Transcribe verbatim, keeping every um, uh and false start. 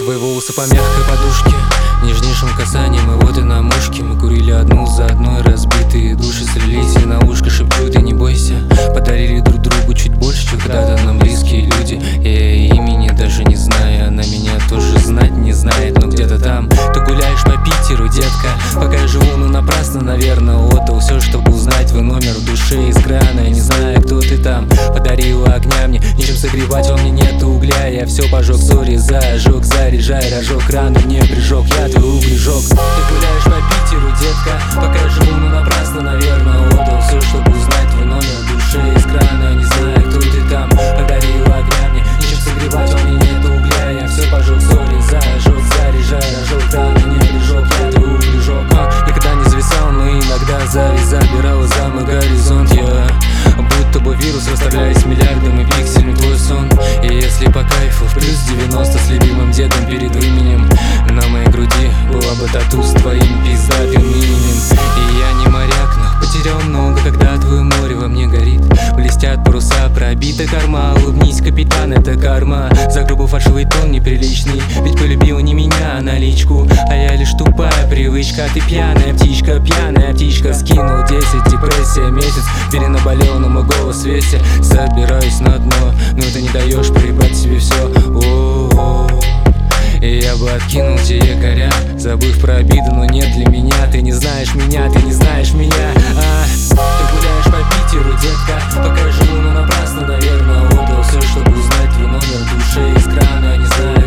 Твои волосы по мягкой подушке, нежнейшим касанием, и вот и на мушке. Мы курили одну за одной, разбитые души слились, и на ушко шепчу: ты не бойся. Подарили друг другу чуть больше, чем когда-то нам близкие люди. Я имени даже не знаю, она меня тоже знать не знает, но где-то там. Ты гуляешь по Питеру, детка, пока я живу, ну напрасно, наверное, отдал все, чтобы узнать твой номер в душе из крана. Я не знаю, кто ты там, подарила огня мне, нечем согревать, во мне нет угля. Я все пожег, сори, зажег, заряжай, рожок, рану не прижег, я твой углежок. Ты гуляешь по Питеру, детка, пока я живу, ну напрасно, наверное, отдал все, чтобы узнать твой номер в душе из крана. Я не знаю, кто ты там, подарила огня мне, нечем согревать, во мне нет угля. Я все пожег, сори, зажег, заряжай, рожок, рану не прижег, я твой углежок. а, Никогда не зависал, но иногда завис забирала за мой горизонт. Я будто бы вирус, расставляясь миллиардами пикселей твой сон. И если по кайфу в плюс девяносто с любимым дедом перед именем, на моей груди была бы тату с твоим пиздатым именем. И я не моряк, но потерял много, когда твое море во мне горит. Блестят паруса, пробита корма, улыбнись, капитан, это карма. За грубый фальшивый тон неприличный, ведь полюбила не меня, а наличку. А я лишь тупая привычка, ты пьяная птичка, пьяная птичка. Скинул десять, депрессия, месяц, перенаболел, но мой голос весе. Собираюсь на дно, но ты не даешь проебать себе все. О-о-о. И я бы откинул те якоря, забыв про обиды, но нет для меня. Ты не знаешь меня, ты не знаешь меня. а, Ты гуляешь по Питеру, детка, пока я живу, но напрасно, наверное, отдал все, чтобы узнать твой номер в душе из крана. Я не знаю,